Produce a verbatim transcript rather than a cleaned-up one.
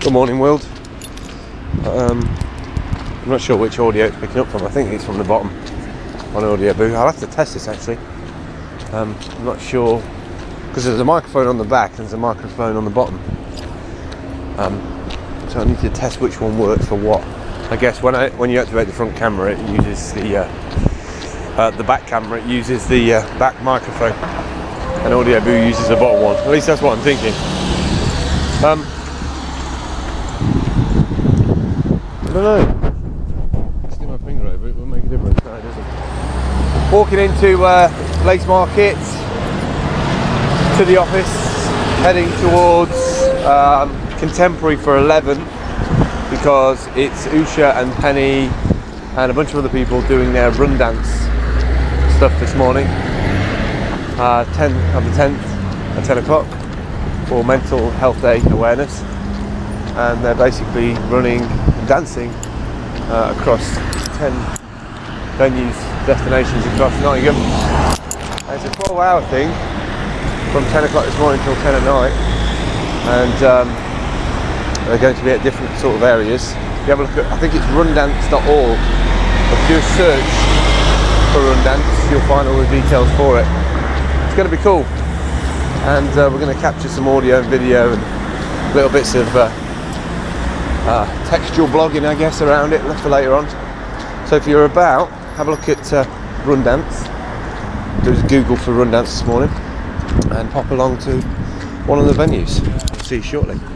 Good morning, world. Um, I'm not sure which audio it's picking up from. I think it's from the bottom on Audioboo. I'll have to test this actually. Um, I'm not sure because there's a microphone on the back and there's a microphone on the bottom. Um, so I need to test which one works for what. I guess when I when you activate the front camera, it uses the uh, uh, the back camera. It uses the uh, back microphone, and Audioboo uses the bottom one. At least that's what I'm thinking. Um, I don't know. Stick my finger over it will make a difference. No, it doesn't. Walking into uh, Lace Market to the office, heading towards um, Contemporary for eleven because it's Usha and Penny and a bunch of other people doing their run dance stuff this morning. Uh, ten of the tenth at ten o'clock for Mental Health Day awareness, and they're basically running and dancing uh, across ten venues, destinations across Nottingham. And it's a twelve hour thing from ten o'clock this morning till ten at night, and um, they're going to be at different sort of areas. If you have a look at, I think it's rundance dot org. If you do a search for Rundance, you'll find all the details for it. It's going to be cool, and uh, we're going to capture some audio and video and little bits of uh, uh, textual blogging, I guess, around it for later on. So if you're about, have a look at uh, Rundance. Do a Google for Rundance this morning, and pop along to one of the venues. I'll see you shortly.